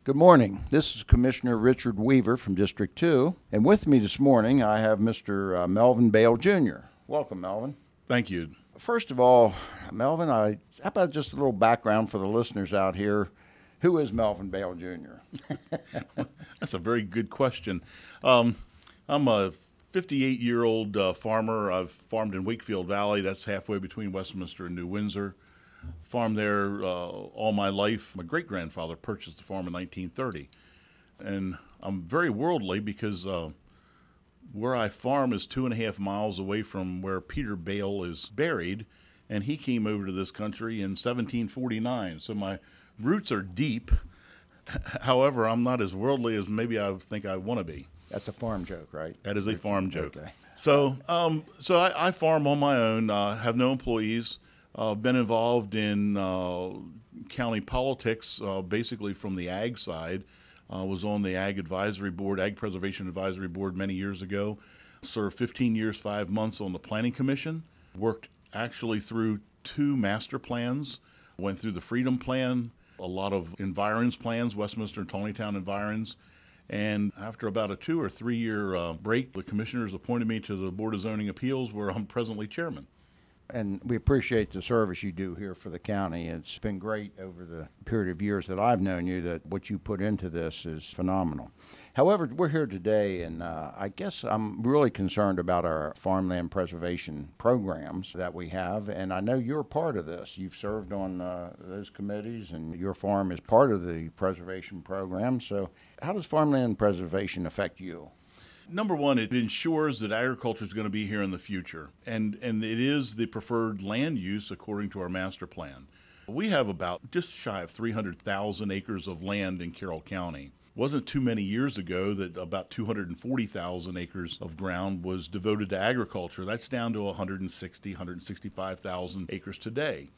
Good morning. This is Commissioner Richard Weaver from District 2, and with me this morning I have Mr. Melvin Bale Jr. Welcome, Melvin. Thank you. First of all, Melvin, how about just a little background for the listeners out here? Who is Melvin Bale Jr.? That's a very good question. I'm a 58-year-old farmer. I've farmed in Wakefield Valley. That's halfway between Westminster and New Windsor. Farmed there all my life. My great-grandfather purchased the farm in 1930. And I'm very worldly because where I farm is 2.5 miles away from where Peter Bale is buried, and he came over to this country in 1749. So my roots are deep. However, I'm not as worldly as maybe I think I want to be. That's a farm joke, right? That is a farm joke. Okay. So I farm on my own, have no employees. Been involved in county politics, basically from the ag side. Was on the Ag Advisory Board, Ag Preservation Advisory Board many years ago. Served 15 years, 5 months on the Planning Commission. Worked actually through 2 master plans. Went through the Freedom Plan, a lot of environs plans, Westminster and Tawnytown environs. And after about a 2 or 3 year break, the commissioners appointed me to the Board of Zoning Appeals, where I'm presently chairman. And we appreciate the service you do here for the county. It's been great over the period of years that I've known you, that what you put into this is phenomenal. However, we're here today, and I guess I'm really concerned about our farmland preservation programs that we have, and I know you're part of this. You've served on those committees, and your farm is part of the preservation program. So how does farmland preservation affect you? Number one, it ensures that agriculture is going to be here in the future, and it is the preferred land use according to our master plan. We have about just shy of 300,000 acres of land in Carroll County. Wasn't too many years ago that about 240,000 acres of ground was devoted to agriculture. That's down to 165,000 acres today.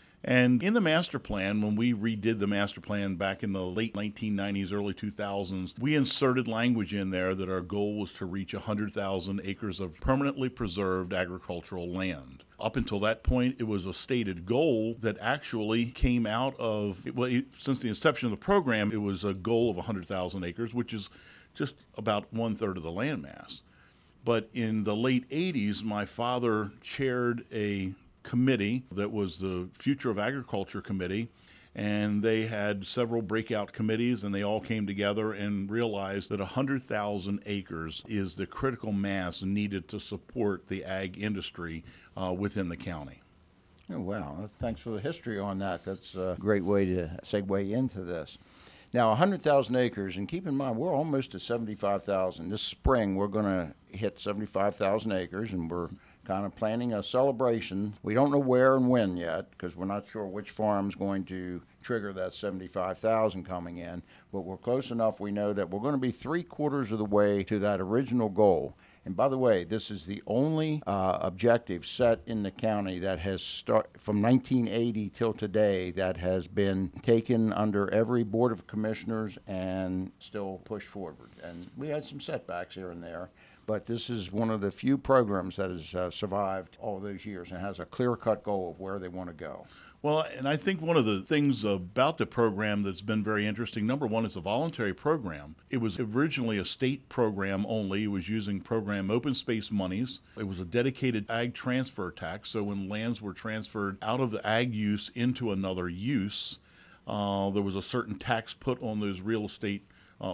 And in the master plan, when we redid the master plan back in the late 1990s, early 2000s, we inserted language in there that our goal was to reach 100,000 acres of permanently preserved agricultural land. Up until that point, it was a stated goal that actually came out of, since the inception of the program, it was a goal of 100,000 acres, which is just about 1/3 of the landmass. But in the late 80s, my father chaired a committee that was the Future of Agriculture Committee, and they had several breakout committees, and they all came together and realized that 100,000 acres is the critical mass needed to support the ag industry within the county. Oh, wow. Thanks for the history on that. That's a great way to segue into this. Now, 100,000 acres, and keep in mind, we're almost to 75,000. This spring, we're going to hit 75,000 acres, and we're kind of planning a celebration. We don't know where and when yet, because we're not sure which farm's going to trigger that 75,000 coming in, but we're close enough. We know that we're going to be 3/4 of the way to that original goal. And by the way, this is the only objective set in the county that has from 1980 till today that has been taken under every Board of Commissioners and still pushed forward. And we had some setbacks here and there, but this is one of the few programs that has survived all those years and has a clear-cut goal of where they want to go. Well, and I think one of the things about the program that's been very interesting, number one, it's a voluntary program. It was originally a state program only. It was using program open space monies. It was a dedicated ag transfer tax, so when lands were transferred out of the ag use into another use, there was a certain tax put on those real estate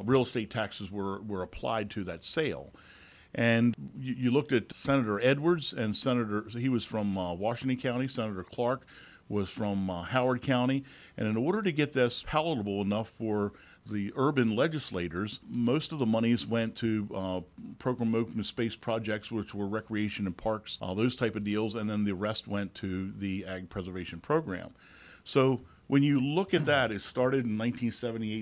taxes were applied to that sale. And you looked at Senator Edwards, and he was from Washington County. Senator Clark was from Howard County. And in order to get this palatable enough for the urban legislators, most of the monies went to program open space projects, which were recreation and parks, those type of deals, and then the rest went to the ag preservation program. So when you look at that, it started in 1978,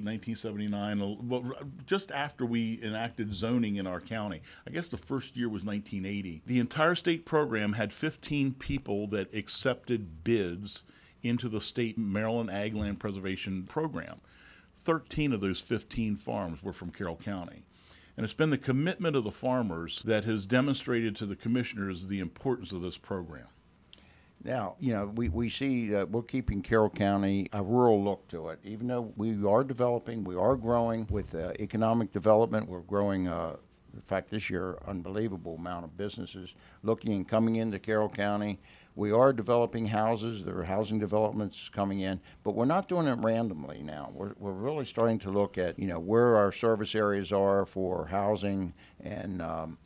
1979, just after we enacted zoning in our county. I guess the first year was 1980. The entire state program had 15 people that accepted bids into the state Maryland Ag Land Preservation Program. 13 of those 15 farms were from Carroll County. And it's been the commitment of the farmers that has demonstrated to the commissioners the importance of this program. Now, we see that we're keeping Carroll County a rural look to it. Even though we are developing, we are growing with economic development. We're growing, in fact, this year, unbelievable amount of businesses looking and coming into Carroll County. We are developing houses. There are housing developments coming in, but we're not doing it randomly now. We're really starting to look at, where our service areas are for housing and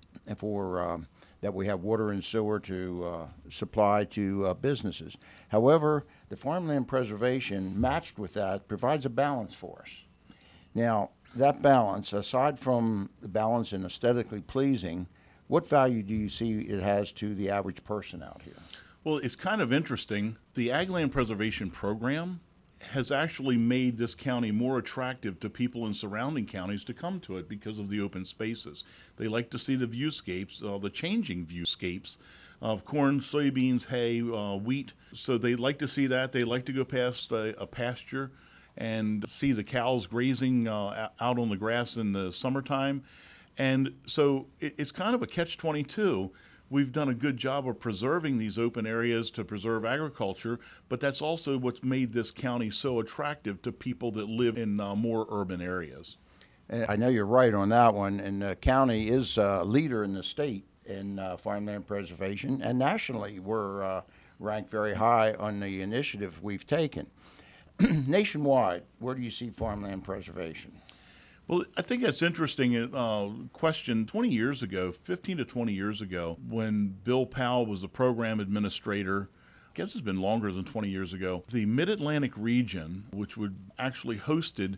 for that we have water and sewer to supply to businesses. However, the farmland preservation matched with that provides a balance for us. Now, that balance, aside from the balance in aesthetically pleasing, what value do you see it has to the average person out here? Well, it's kind of interesting. The Ag Land Preservation Program has actually made this county more attractive to people in surrounding counties to come to it because of the open spaces. They like to see the viewscapes, the changing viewscapes of corn, soybeans, hay, wheat. So they like to see that. They like to go past a pasture and see the cows grazing out on the grass in the summertime. And so it's kind of a catch-22. We've done a good job of preserving these open areas to preserve agriculture, but that's also what's made this county so attractive to people that live in more urban areas. And I know you're right on that one, and the county is a leader in the state in farmland preservation, and nationally we're ranked very high on the initiative we've taken. Nationwide, where do you see farmland preservation? Well, I think that's interesting question. 20 years ago, 15 to 20 years ago, when Bill Powell was the program administrator, I guess it's been longer than 20 years ago, the Mid-Atlantic region, which would actually hosted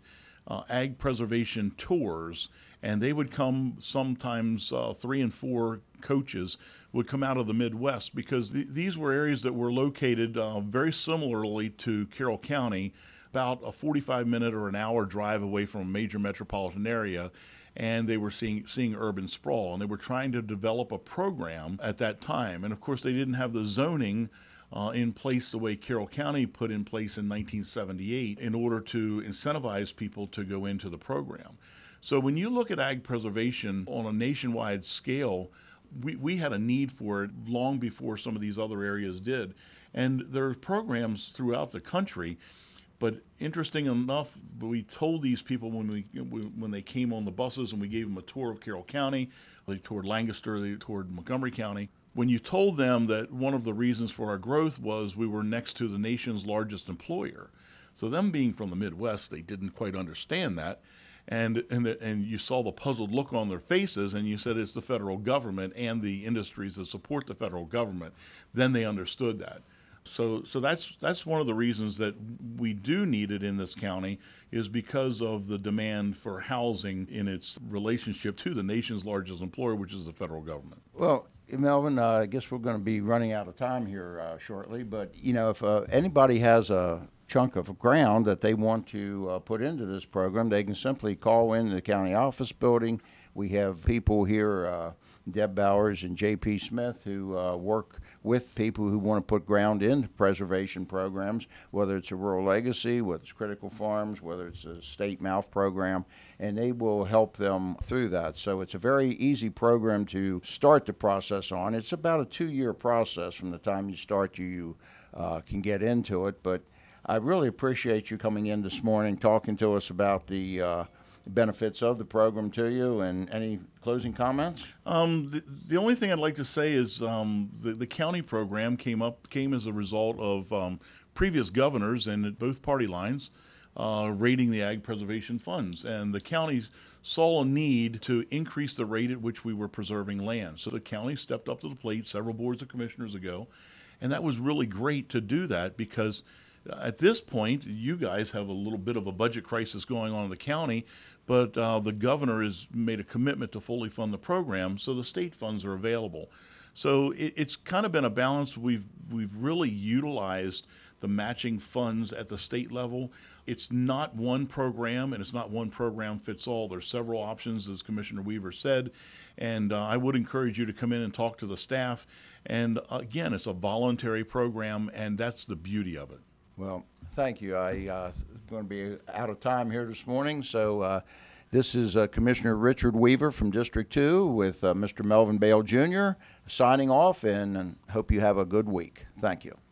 ag preservation tours, and they would come sometimes 3 and 4 coaches would come out of the Midwest because these were areas that were located very similarly to Carroll County, about a 45-minute or an hour drive away from a major metropolitan area, and they were seeing urban sprawl, and they were trying to develop a program at that time. And of course, they didn't have the zoning in place the way Carroll County put in place in 1978 in order to incentivize people to go into the program. So when you look at ag preservation on a nationwide scale, we had a need for it long before some of these other areas did. And there are programs throughout the country. But interesting enough, we told these people when they came on the buses and we gave them a tour of Carroll County, they toured Lancaster, they toured Montgomery County. When you told them that one of the reasons for our growth was we were next to the nation's largest employer. So them being from the Midwest, they didn't quite understand that. And you saw the puzzled look on their faces, and you said it's the federal government and the industries that support the federal government. Then they understood that. So that's one of the reasons that we do need it in this county is because of the demand for housing in its relationship to the nation's largest employer, which is the federal government. Well, Melvin, I guess we're going to be running out of time here shortly, but if anybody has a chunk of ground that they want to put into this program, they can simply call in the county office building. We have people here, Deb Bowers and J.P. Smith, who work with people who want to put ground into preservation programs, whether it's a Rural Legacy, whether it's Critical Farms, whether it's a state MALF program, and they will help them through that. So it's a very easy program to start the process on. It's about a 2-year process from the time you start, you can get into it. But I really appreciate you coming in this morning, talking to us about the benefits of the program to you, and any closing comments? The only thing I'd like to say is the county program came as a result of previous governors and both party lines raiding the ag preservation funds, and the counties saw a need to increase the rate at which we were preserving land. So the county stepped up to the plate several boards of commissioners ago, and that was really great to do that because at this point, you guys have a little bit of a budget crisis going on in the county, but the governor has made a commitment to fully fund the program, so the state funds are available. So it's kind of been a balance. We've really utilized the matching funds at the state level. It's not one program, and it's not one program fits all. There's several options, as Commissioner Weaver said, and I would encourage you to come in and talk to the staff. And again, it's a voluntary program, and that's the beauty of it. Well, thank you. I'm going to be out of time here this morning, so this is Commissioner Richard Weaver from District 2 with Mr. Melvin Bale Jr. signing off, and hope you have a good week. Thank you.